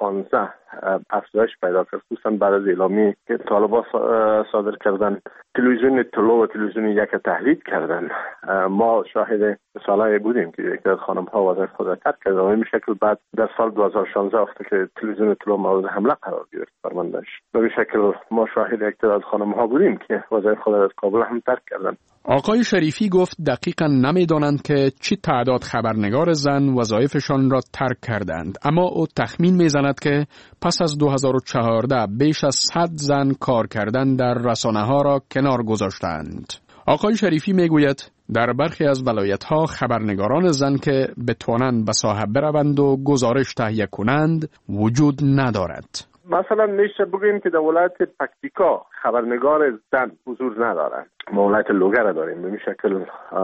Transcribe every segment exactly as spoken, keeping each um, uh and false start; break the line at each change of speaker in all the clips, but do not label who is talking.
پانزده افزایش پیدا کرد، خصوصا بعد از اعلامی که طالبان صادر کردن تلویزیون طلوع و تلویزیون یک تهدید کردن. ما شاهد مثالای بودیم که یک از خانم ها وظایف خود را ترک کردن و این شکل بعد در سال دو هزار و شانزده وقتی که تلویزیون طلوع مورد حمله قرار گرفت فرماندهش، به این شکل ما شاهد یک از خانم ها بودیم که وظایف خود را از کابل هم ترک کردن.
آقای شریفی گفت دقیقاً نمی‌دانند که چی تعداد خبرنگار زن وظایفشان را ترک کردند، اما او تخمین می‌زند که پس از دو هزار و چهارده بیش از صد زن کار کردن در رسانه‌ها را کنار گذاشتند. آقای شریفی می‌گوید در برخی از ولایت‌ها خبرنگاران زن که بتوانند به ساحه بروند و گزارش تهیه کنند وجود ندارد.
مثلا میشه بگیم که در ولایت پکتیکا خبرنگار زن حضور ندارند. ما ولایت لوگر داریم، به این شکل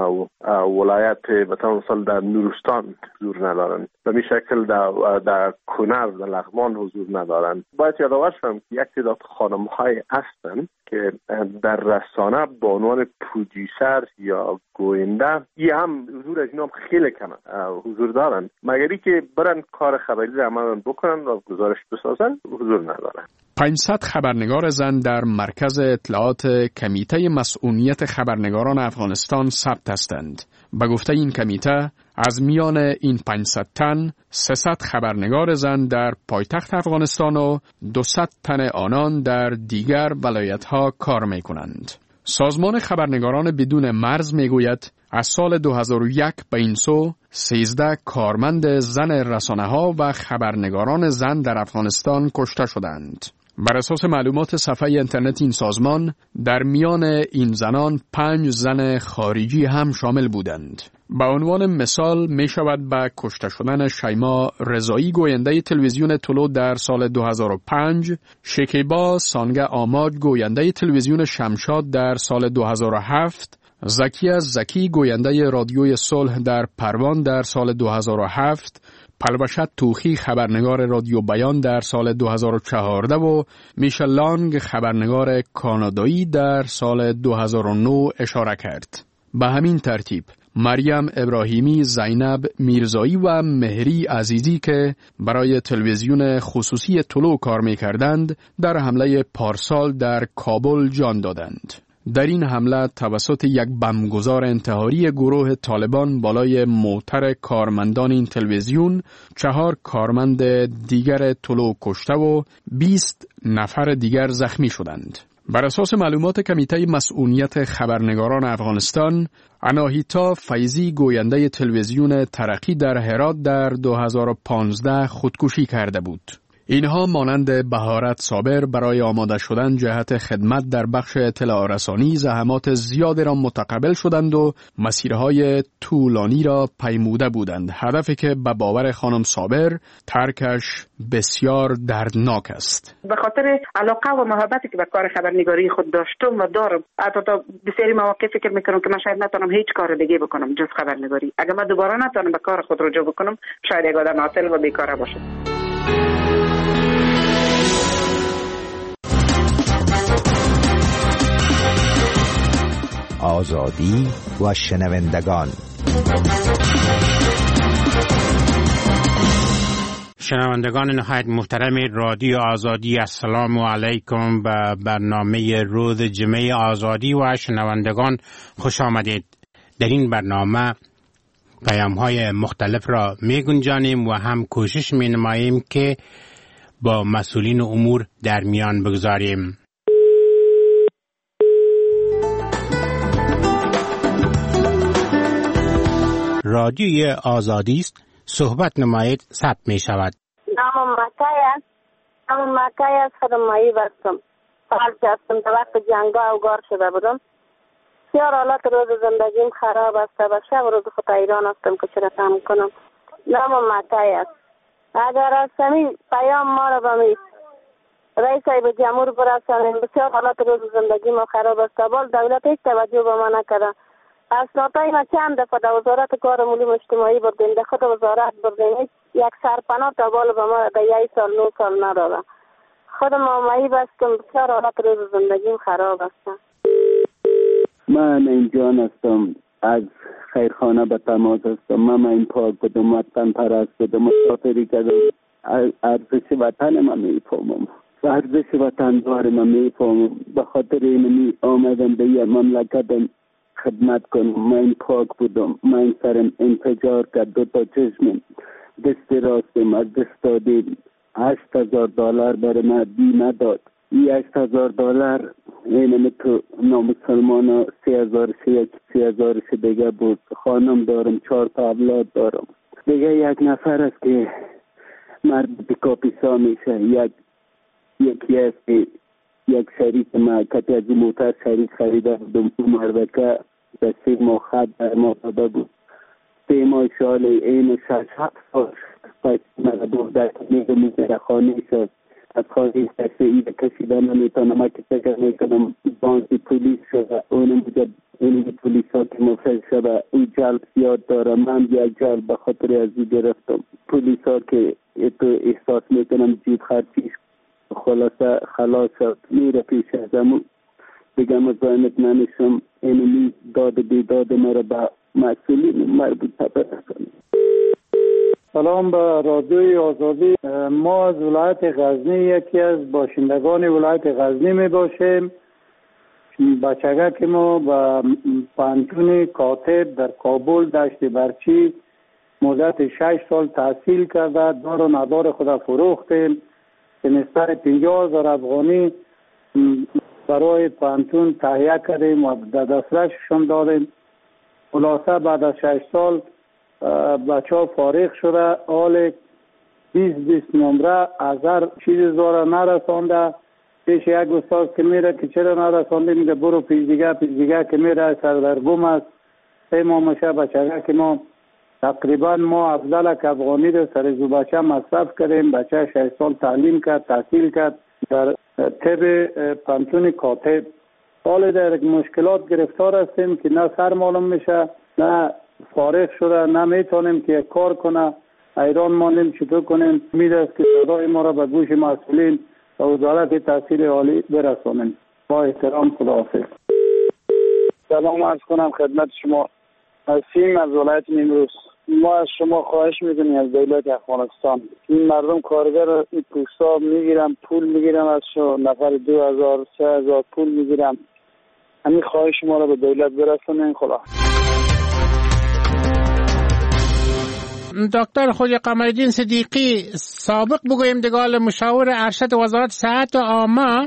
ولایت مثلا مثلا در نورستان حضور ندارند، به این شکل در در کنر در لغمان حضور ندارند. باید یادآور شوم که یک تعداد خانم‌های هستند که در رسانه به عنوان پرودیوسر یا گوینده ای هم حضور از اینا خیلی کمه حضور دارند، مگری که برن کار خبری را عملاً بکنن و گزارش بسازن حضور ندارند.
پانصد خبرنگار زن در مرکز اطلاعات کمیته مسئولیت خبرنگاران افغانستان ثبت هستند. به گفته این کمیته از میان این پانصد تن سیصد خبرنگار زن در پایتخت افغانستان و دویست تن آنان در دیگر ولایت‌ها کار می‌کنند. سازمان خبرنگاران بدون مرز میگوید از سال دو هزار و یک به این سو سیزده کارمند زن رسانه‌ها و خبرنگاران زن در افغانستان کشته شدند. بر اساس معلومات صفحه اینترنت این سازمان در میان این زنان پنج زن خارجی هم شامل بودند. به عنوان مثال می شود به کشته شدن شیما رضایی گوینده تلویزیون طلوع در سال دو هزار و پنج، شکیبا سانگه آماج گوینده تلویزیون شمشاد در سال دو هزار و هفت، زکی از زکی گوینده رادیوی صلح در پروان در سال دو هزار و هفت، پلوشت توخی خبرنگار رادیو بیان در سال دو هزار و چهارده و میشل لانگ خبرنگار کانادایی در سال دو هزار و نه اشاره کرد. به همین ترتیب مریم ابراهیمی، زینب میرزایی و مهری عزیزی که برای تلویزیون خصوصی طلوع کار می‌کردند در حمله پارسال در کابل جان دادند. در این حمله توسط یک بمبگذار انتحاری گروه طالبان بالای موتر کارمندان این تلویزیون چهار کارمند دیگر طلوع کشته و بیست نفر دیگر زخمی شدند. بر اساس معلومات کمیته مسئولیت خبرنگاران افغانستان، اناهیتا فیضی گوینده تلویزیون ترقی در هرات در دو هزار و پانزده خودکشی کرده بود. اینها مانند بهارت صابر برای آماده شدن جهت خدمت در بخش اطلاع رسانی زحمات زیادی را متقبل شدند و مسیرهای طولانی را پیموده بودند، هدفی که به باور خانم صابر ترکش بسیار دردناک است.
به خاطر علاقه و محبتی که به کار خبرنگاری خود داشتم و دارم، حتی تا بسیاری مواقع فکر میکنم که من شاید نتونم هیچ کار دیگه بکنم جز خبرنگاری. اگر من دوباره نتونم به کار خود رجوع بکنم، شاید یک آدم عاطل و بیکاره باشم.
آزادی و شنوندگان.
شنوندگان نهایت محترم رادیو آزادی، السلام علیکم. به برنامه روز جمعه آزادی و شنوندگان خوش آمدید. در این برنامه پیام‌های مختلف را می گنجانیم و هم کوشش می نماییم که با مسئولین امور در میان بگذاریم. رادیوی آزادی است، صحبت نمایید، ثبت می شود.
نام مکای است. نام مکای است. خدمایی بستم. فعال هستم. در وقت جنگا اوگار شده بودم. بسیار حالت روز زندگیم خراب است و شب روز خود ایران هستم که چرا کم کنم. نام مکای است. اگر از همین پیام ما را بمید رئیس ای به جمهور برسانیم. بسیار حالت روز زندگیم خراب است. بال دولت هیچ توجه به ما نکرده. اسنادای ما چند دفعه در وزارت کار ملی اجتماعی بردیم، در خود وزارت بردیم، یک سرپناه تا بال به ما در یک سال نو سال نداده. خود ما مایی بستم. بسیار حالت روز زندگیم خراب است.
من اینجا هستم، از خیرخانه به تماس هستم. من این پاک بودم، وطن پرست بودم، مسافری کردم ارزش وطن ما میفهمم، ارزش وطن دار ما میفهمم. به خاطر این آمدم به یه مملکت خدمت کنم. من پاک بودم، من سرم انفجار کرد، دو تا چشمم دست راستم از دست دادیم. هشت هزار دلار برای ما بیمه داد. این هشت هزار دلار اینم تو نامسلمان ها سی هزارش یک سی هزارش دیگه بود. خانم دارم، چهار تا اولاد دارم. دیگه یک نفر است که مرد کاپیسا میشه. یک یکی است که یک شریک ما کتی از موتر شریک خریده بودم. او مردکه دستی ما خط در ما داده بود. سه ماه شال این شش هفت سال پس مرد بودر میگه میگه خانه شد. از خواهی سرسه ایده کشیده نمیتونم. اگه فکر میکنم بانسی پولیس شده. اونم بجد این پولیس ها که مفرد شده. این جلب زیاد داره. من یک جلب به خاطر از این گرفتم. پولیس ها که تو احساس میکنم جیب خرچیش خلاصه خلاص شد. میره پیش از امون دیگه مزاینت نمیشم. اینمی داد بیداد مرا به مسئولین مربوطه برسانم.
سلام به رادیوی آزادی. ما از ولایت غزنی یکی از باشندگان ولایت غزنی می باشیم. بچگه که ما به پانتون کاتب در کابل دشت برچی مدت شش سال تحصیل کرده. دار و ندار خدا فروختیم. سمستر پنجاه هزار افغانی برای پانتون تهیه کردیم و در دسترسشون دادیم. خلاصه بعد از شش سال بچه ها فارغ شده. حال بیست بیست نمره از هر چیز داره نرسانده. پیش یک استاد که میره که چرا نرسانده میگه برو پیش دیگه پیش دیگه که میره سردرگم است. سه ماه میشه بچه که ما تقریبا ما افضل که افغانی رو سر زو بچه مصرف کردیم. بچه شش سال تعلیم کرد، تحصیل کرد در طب پانتون کاتب. حال در مشکلات گرفتار هستیم که نه سر معلوم میشه، نه فارغ شده، نمیتونیم که کار کنه. ایران مانیم چطور کنیم. امید است که صدای ما را به گوش مسئولین و وزارت تحصیل عالی برسانیم. با احترام، خداحافظ.
سلام عرض کنم خدمت شما. سیم از ولایت نیمروز. ما از شما خواهش میکنیم از دولت افغانستان این مردم کارگر این پوستا میگیرم پول میگیرم از شما نفر دو هزار سه هزار پول میگیرم. همین خواهش ما را به دولت برسانیم. خدا.
دکتر خوجا قمرالدین صدیقی، سابق بگویم دگال مشاور ارشد وزارت صحت عامه،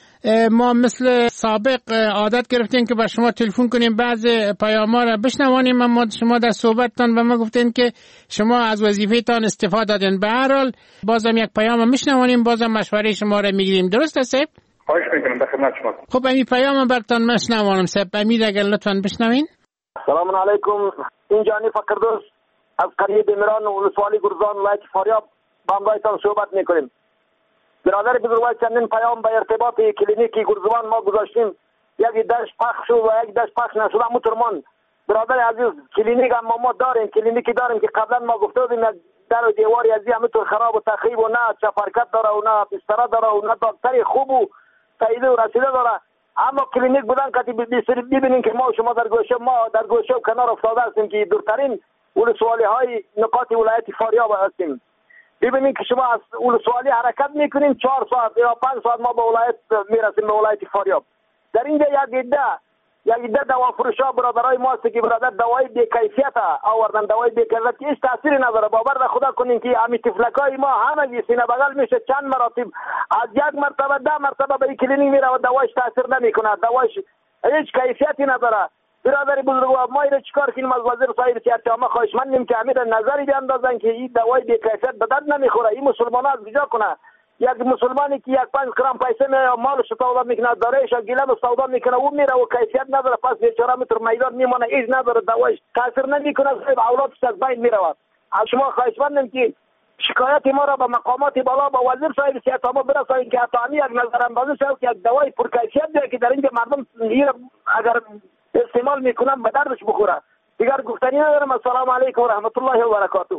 ما مثل سابق عادت گرفتیم که با شما تلفن کنیم بعض پیام‌ها را بشنوانیم، اما شما در صحبتتان به ما گفتین که شما از وظیفه‌تان استعفا دادین. به هر حال بازم یک پیام میشنوانیم، بازم مشوره شما را میگیریم. درست است؟
خواهش میکنم به خدمت شما.
خب این پیام براتون میشنوانم. سب امید اگر لطفاً بشنوین.
سلام علیکم. این جانی فقردوس از قریه دمیران ولسوالی گرزان ولایت فاریاب با همراهتان صحبت میکنیم. برادر بزرگوار چندین پیام به ارتباط کلینیکی گرزوان ما گذاشتیم. یک دشت پخش و یک دشت پخش نشده مترمان. برادر عزیز کلینیک هم ما داریم، کلینیکی داریم که قبلا ما گفته بودیم در و دیواری از این همینطور خراب و تخریب و نه چپرکت داره و نه بستر داره و نه دکتری خوب و تایید و رسیده داره. اما کلینیک بودن که ببینیم که ما شما در گوشه ما در گوشه و کنار افتاده هستیم که دورترین ولسوالی های نقاط ولایت فاریاب هستیم. ببینید که شما از ولسوالی حرکت میکنیم چهار ساعت یا پنج ساعت ما به ولایت میرسیم به ولایت فاریاب. در اینجا یک عده یک عده دوا فروشا برادرای ما است که برادر دوای بی کیفیت آوردن، دوای بی کیفیت که هیچ تاثیری نداره. باور خدا کنین که همین تفلکای ما همه سینه بغل میشه چند مراتب از یک مرتبه ده مرتبه به کلینیک میره و دوایش تاثیر نمیکنه، دوایش هیچ کیفیتی نداره. برادر بزرگوار ما اینو چیکار کنیم؟ از وزیر صحت صحت عامه خواهش مندیم که امیر نظری بیاندازن که این دوای بی کیفیت به درد نمیخوره. این مسلمان از کجا کنه؟ یک مسلمانی که یک پنج گرم پیسه می مالش سودا میکنه، دارایش گیلم سودا میکنه، او میره و کیفیت نداره، پس بیچاره متر میدان میمونه، هیچ نداره، دوایش تاثیر نمیکنه، صاحب اولادش از بین میره. از شما خواهش مندیم که شکایت ما را به مقامات بالا با وزیر صاحب صحت عامه برسانید که حتمی یک نظر اندازی شود که یک دوای پرکیفیت بیاره که در اینجا مردم اگر استعمال میکنم به دردش بخوره. دیگر گفتنی ندارم. السلام علیکم و رحمت الله و برکاته.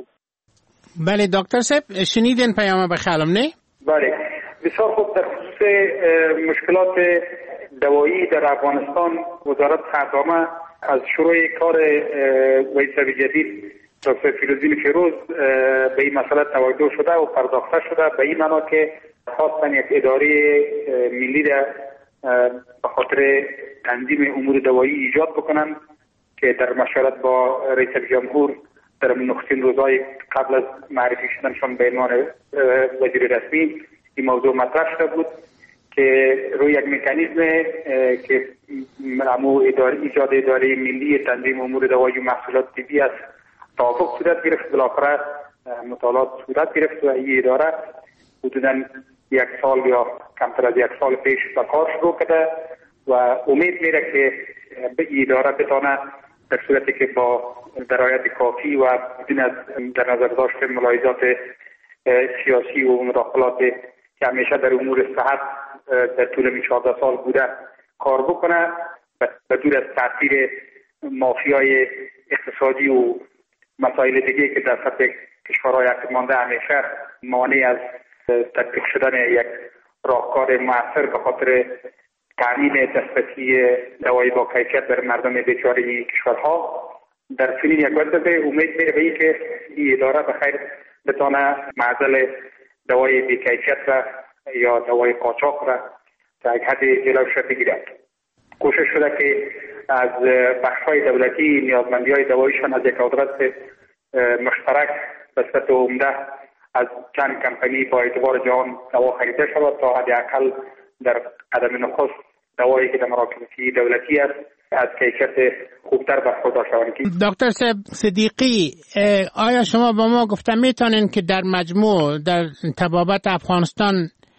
بله دکتر صاحب شنیدین پیام بخالم نه؟
بله بسیار خوب. در خصوص مشکلات دوایی در افغانستان وزارت صحت عامه از شروع کار ویساوی جدید دکتر فیروزدین فیروز به این مسئله توجه شده و پرداخته شده به این معنا که خواستن یک اداره ملی را به خاطر تنظیم امور دوایی ایجاد بکنن که در مشورت با رئیس جمهور در نخستین روزهای قبل از معرفی شدنشان به عنوان وزیر رسمی این موضوع مطرح شده بود که روی یک مکانیزم که امو اداره ایجاد اداره ملی تنظیم امور دوایی و محصولات طبی است توافق صورت گرفت. بالاخره مطالعات صورت گرفت و این اداره حدوداً یک سال یا کمتر از یک سال پیش به کار شروع کرده و امید میره که به این اداره بتونه در صورتی که با درایت کافی و بدون از در نظر داشت ملاحظات سیاسی و مداخلات که همیشه در امور صحت در طول این چهارده سال بوده کار بکنه به دور از تاثیر مافیای اقتصادی و مسائل دیگه که در سطح کشورهای عقب‌مانده همیشه مانع از تطبیق شدن یک راهکار مؤثر به خاطر تامین دسترسی دوایی با کیفیت بر مردم بیچاره کشورها. در چنین یک وضعیت امید میره به این که این اداره بخیر بتونه معضل دوای بی‌کیفیت را یا دوای قاچاق را تا یک حد جلوش بگیرد. کوشش شده که از بخش‌های دولتی نیازمندی‌های دواییشان از یک قدرت مشترک به صورت عمده از چند کمپانی با اعتبار جهان دوا خریده شود تا حداقل در قدم نخست دوایی که در مراکز دولتی است از کیفیت خوبتر برخوردار شوند.
دکتر صدیقی، آیا شما با ما گفته میتونین که در مجموع در طبابت افغانستان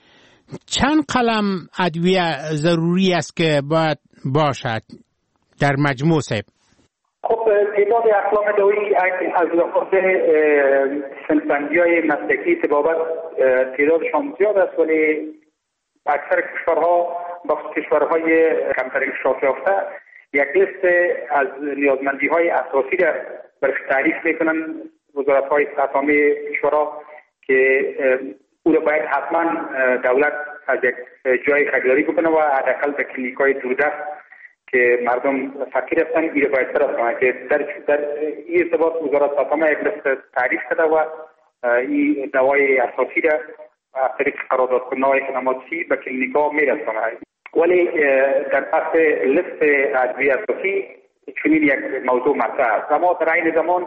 چند قلم ادویه ضروری است که باید باشد در مجموع صاحب؟
خب تعداد اقلام دوایی از لحاظ صنف‌بندی‌های مسلکی طبابت تعدادشان زیاد است، ولی اکثر کشورها با کشورهای کمتر انکشاف یافته یک لیست از نیازمندی‌های اساسی را برش تعریف میکنن وزارت‌های اسامی کشورها که او را باید حتما دولت از یک جای خریداری بکنه و حداقل در کلینیک‌های دوردست که مردم فقیر هستند این را باید برسانه که در در این ارتباط وزارت اسامی یک لیست تعریف کرده و این دوای اساسی را از طریق قراردادکن‌های خدماتی به کلینیک‌ها میرسانه. ولی در پس لیست ادویه اساسی چنین یک موضوع مطرح است. اما در این زمان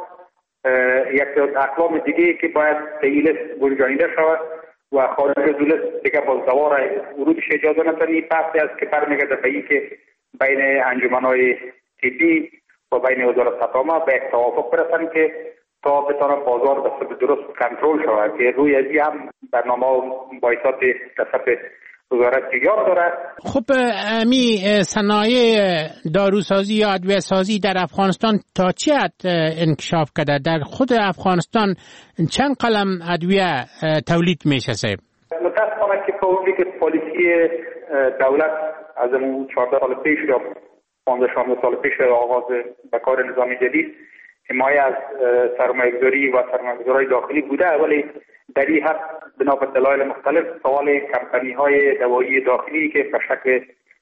یک اقلام دیگه که باید به این لیست گنجانیده شود و خارج از لیست دیگه باز دوا را ورودش اجازه نداره. این بحثی است که برمیگرده به این که بین انجمن‌های طبی و بین وزارت اسامی به یک توافق برسند که تا بتونه بازار به صورت درست کنترل شود که روی ازی هم برنامه و بایسات تصف وزارت یاد داره.
خب امی صنایع داروسازی یا ادویه سازی در افغانستان تا چه حد انکشاف کرده؟ در خود افغانستان چند قلم ادویه تولید میشه صاحب؟
متاسفانه که پولی که پالیسی دولت از اون چهارده سال پیش یا پانزده شانزده سال پیش آغاز به کار نظام جدید حمایت از سرمایه‌گذاری و سرمایه‌گذارای داخلی بوده، ولی در این حد بنا به دلایل مختلف سوال کمپانی‌های دوایی داخلی که به شکل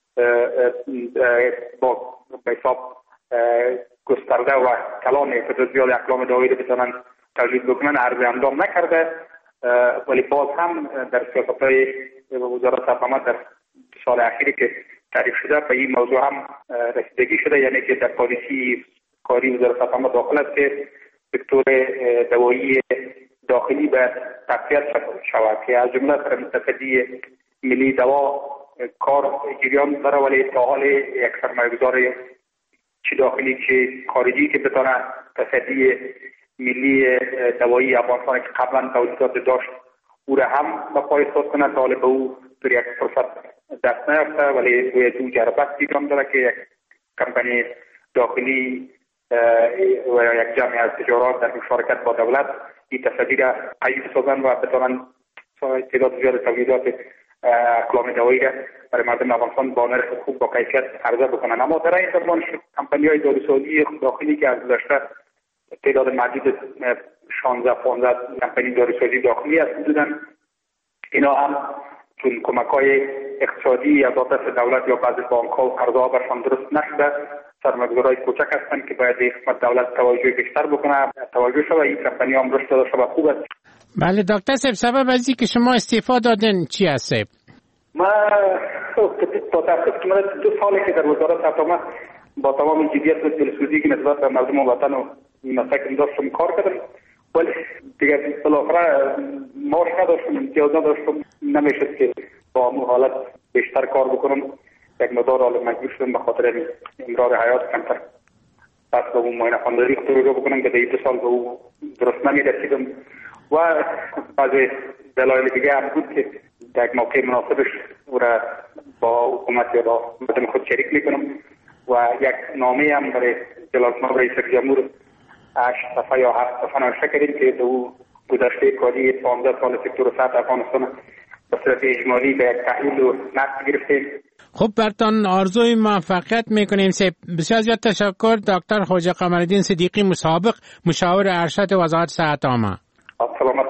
با به حساب گسترده و کلان تعداد زیاد اقلام دوایی رو بتونن تولید بکنن عرض اندام نکرده، ولی باز هم در سیاست‌های وزارت اسامی در سال اخیری که تعریف شده به این موضوع هم رسیدگی شده، یعنی که در پالیسی کاری وزارت اسامی داخل است که سکتور دوایی داخلی به تقویت شود که از جمله سر متصدی ملی دوا کار جریان داره، ولی تا حال یک سرمایه‌گذار چه داخلی چه خارجی که بتونه تصدی ملی دوایی افغانستان که قبلا تولیدات داشت او را هم به پای ساز کنه تا حال به او در یک فرصت دست نیافته، ولی روی دو جربت جریان داره که یک کمپانی داخلی و یک جمعی از تجارات در مشارکت با دولت این تصدی را قیب سازن و بتوانند تعداد زیاد تولیدات اقلام دوایی را برای مردم افغانستان با نرخ خوب با کیفیت عرضه بکنن. اما در این زمان کمپانی‌های داروسازی داخلی که از گذشته تعداد محدود شانزده پانزده کمپانی داروسازی داخلی است بودن، اینا هم چون کمک‌های اقتصادی از دست دولت یا بعضی بانک‌ها و قرض‌ها برشان درست نشده سرمایه‌گذارای کوچک هستند که باید به خدمت دولت توجه بیشتر بکنه. توجه شده این کمپانی هم رشد داشته و خوب است.
بله دکتر صاحب، سبب از اینکه شما استعفا دادن چی است؟
ما تا تاسیس که من دو سالی که در وزارت هستم با تمام جدیت و دلسوزی که نسبت به مردم وطن و مساکن داشتم کار کردم، ولی دیگه بالاخره معاش نداشتم، امتیاز نداشتم، نمیشد که با اون حالت بیشتر کار بکنم. یک مقدار حالا مجبور شدم به خاطر امرار حیات کمتر پس به اون معاینه خانه‌داری خود رو بکنم که در دو سال به او درست نمی‌رسیدم و بعضی دلایل دیگه هم بود که در یک موقع مناسبش او را با حکومت یا با مردم خود شریک میکنم و یک نامه هم برای جلالتمآب رئیس جمهور هشت صفحه یا هفت صفحه نوشته کردیم که او گذشته کاری پانزده سال سکتور صحت افغانستان به صورت اجمالی به یک تحلیل و نقد گرفتیم.
خب برتان آرزوی موفقیت میکنیم. بسیار زیاد تشکر دکتر خواجه قمرالدین صدیقی، مسابق مشاور ارشد وزارت صحت عامه.
سلامت.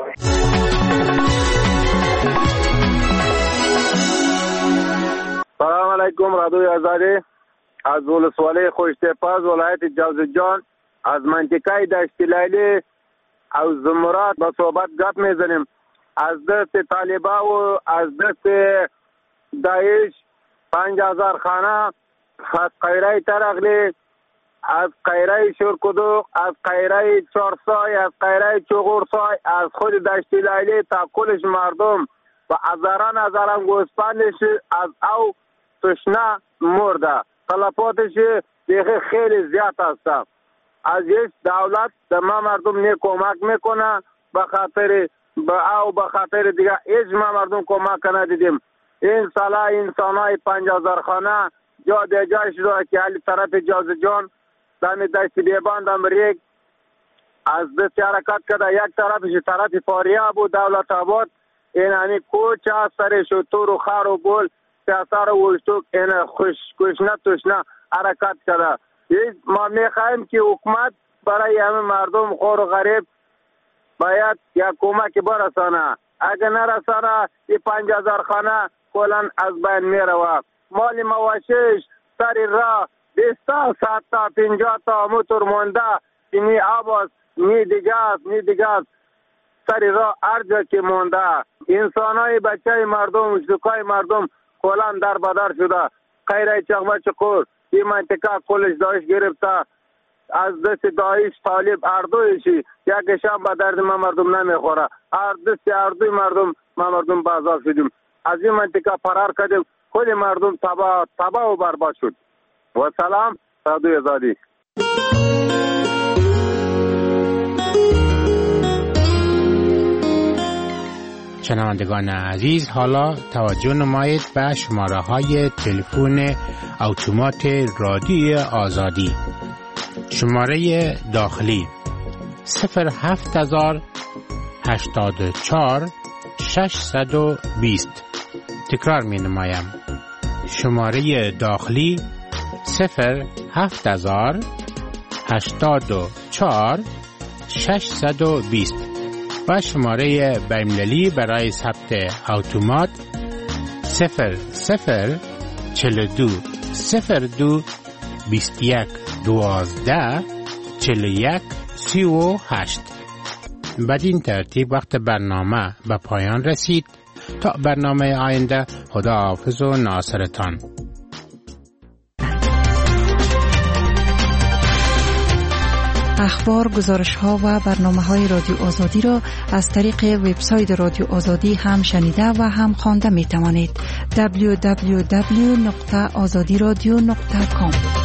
سلام علیکم. رادیوی آزادی از ولسوالی خوشتپاز ولایت جوزجان از منطقه دشت لیلی از زمرات با صحبت گپ میزنیم. از دست طالبا و از دست داعش پنج هزار خانه، از قیره ترغلی، از قیره شورکدوق، از قیره چارسای، از قیره چغورسای، از خود دشت لیلی تا کلش مردم و هزاران هزاران گوسفندش از او تشنه مرده. تلفاتش دیگه خیلی زیاد است. از یک دولت به ما مردم نه کمک میکنه، به خاطر به او به خاطر دیگه هیچ ما مردم کمک ندیدیم. این سالا انسانای پنج هزار خانه جا دیگه شده که علی طرف جوزجان دمی دشت بیبان دم ریگ از دست حرکت کرده. یک طرفش طرف فاریاب و دولت آباد این همی کوچه سرش و تور و خار و گل سیاسر و وشتوک این خوش کشنه تشنه حرکت کرده. ما میخوایم که حکومت برای همه مردم خور و غریب باید یک کمک برسانه. اگه نرسانه این پنج هزار خانه کلن از بین میروه. مال مواشش سری را بیستا سات تا پینجا تا موتور مونده که نی آب نی دیگه است نی دیگه است سری را ارجا که مونده. انسان های بچه مردم شکای مردم کلن در بدر شده. خیره چغمه چکور این منطقه کلش داعش گرفته. از دست داعش طالب اردویشی یکیشان به درد ما مردم نمیخوره. هر دست اردوی مردم ما مردم بازار شدیم. از این منطقه فرار کردیم. خود مردم تباه تباه و برباد شد. و سلام رادیوی آزادی.
شنوندگان عزیز، حالا توجه نمایید به شماره های تلفن اتومات رادیوی آزادی. شماره داخلی صفر هفت هزار هشتاد و چهار ششصد و بیست. تکرار می نمایم. شماره داخلی صفر هفت هزار هشتاد و چهار ششصد و بیست و شماره بین‌المللی برای ثبت اتومات صفر صفر چهل و دو صفر دو بیست و یک دوازده چهل و یک سی و هشت. بدین ترتیب وقت برنامه به پایان رسید. تا برنامه آینده، خدا حافظ و ناصرتان.
اخبار، گزارش‌ها و برنامه‌های رادیو آزادی را از طریق وبسایت رادیو آزادی هم شنیده و هم خوانده می‌توانید. دبلیو دبلیو دبلیو دات آزادی رادیو دات کام